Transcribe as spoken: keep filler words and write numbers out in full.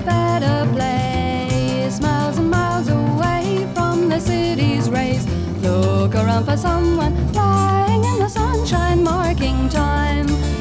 a better place, miles and miles away from the city's race. Look around for someone lying in the sunshine, marking time.